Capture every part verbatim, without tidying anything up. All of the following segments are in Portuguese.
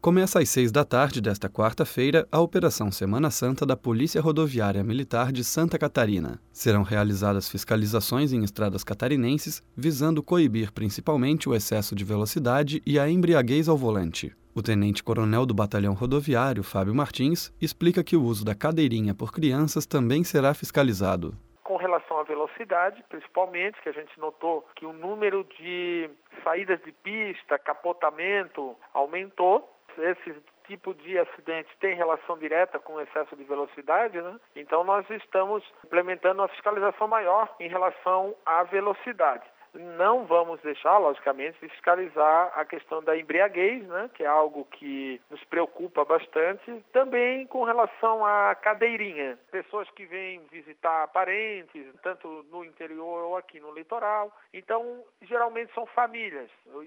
Começa às seis da tarde desta quarta-feira a Operação Semana Santa da Polícia Rodoviária Militar de Santa Catarina. Serão realizadas fiscalizações em estradas catarinenses, visando coibir principalmente o excesso de velocidade e a embriaguez ao volante. O tenente-coronel do Batalhão Rodoviário, Fábio Martins, explica que o uso da cadeirinha por crianças também será fiscalizado. Com relação à velocidade, principalmente, que a gente notou que o número de saídas de pista, capotamento, aumentou. Esse tipo de acidente tem relação direta com o excesso de velocidade, né? Então nós estamos implementando uma fiscalização maior em relação à velocidade. Não vamos deixar, logicamente, de fiscalizar a questão da embriaguez, né, que é algo que nos preocupa bastante. Também com relação à cadeirinha. Pessoas que vêm visitar parentes, tanto no interior ou aqui no litoral. Então, geralmente são famílias.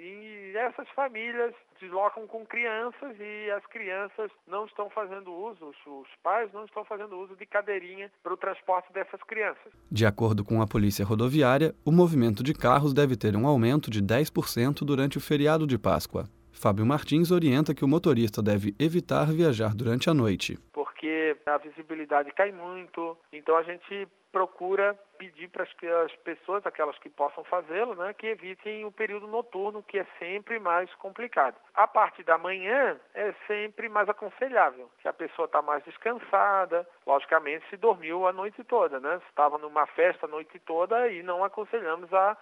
E essas famílias deslocam com crianças e as crianças não estão fazendo uso, os pais não estão fazendo uso de cadeirinha para o transporte dessas crianças. De acordo com a Polícia Rodoviária, o movimento de carros deve ter um aumento de dez por cento durante o feriado de Páscoa. Fábio Martins orienta que o motorista deve evitar viajar durante a noite. Porque a visibilidade cai muito, então a gente procura pedir para as pessoas, aquelas que possam fazê-lo, né, que evitem o período noturno, que é sempre mais complicado. A parte da manhã é sempre mais aconselhável, que a pessoa está mais descansada, logicamente se dormiu a noite toda, né? Se estava numa festa a noite toda, e não aconselhamos a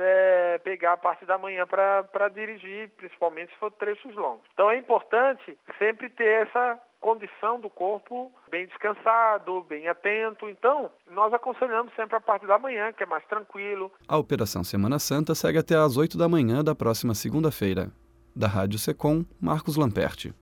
é, pegar a parte da manhã para dirigir, principalmente se for trechos longos. Então é importante sempre ter essa condição do corpo bem descansado, bem atento. Então, nós aconselhamos sempre a parte da manhã, que é mais tranquilo. A Operação Semana Santa segue até às oito da manhã da próxima segunda-feira. Da Rádio Secom, Marcos Lamperti.